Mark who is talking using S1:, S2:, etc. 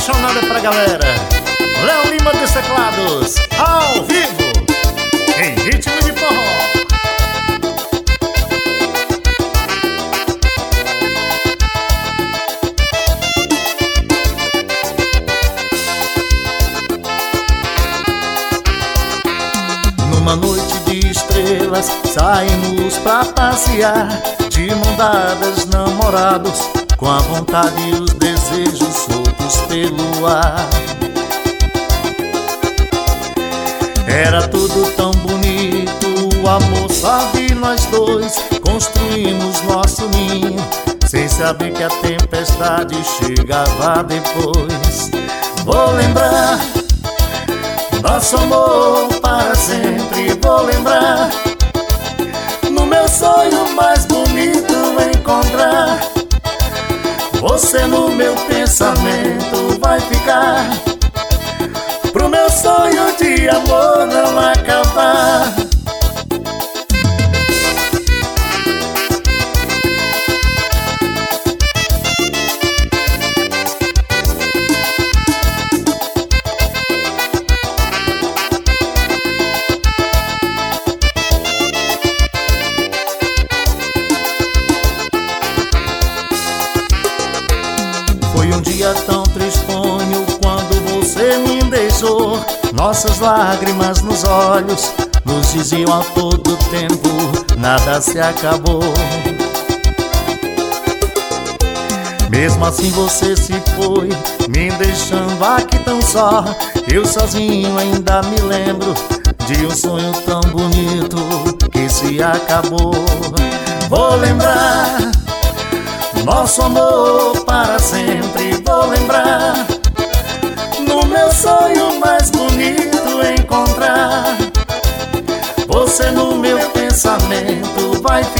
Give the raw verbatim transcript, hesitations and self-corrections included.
S1: apaixonada pra galera. Léo Lima dos teclados, ao vivo, em ritmo de forró. Numa noite de estrelas, saímos pra passear, de mão dadas, namorados, com a vontade e os desejos soltos pelo ar. Era tudo tão bonito, o amor só de nós dois. Construímos nosso ninho, sem saber que a tempestade chegava depois. Vou lembrar nosso amor para sempre, vou lembrar. No meu sonho mais bonito encontrar você, no meu pensamento vai ficar, pro meu sonho de amor não acabar. Foi um dia tão tristonho quando você me deixou. Nossas lágrimas nos olhos nos diziam a todo tempo: nada se acabou. Mesmo assim você se foi, me deixando aqui tão só. Eu sozinho ainda me lembro de um sonho tão bonito que se acabou. Vou lembrar nosso amor para sempre, vou lembrar. No meu sonho mais bonito encontrar você, no meu pensamento vai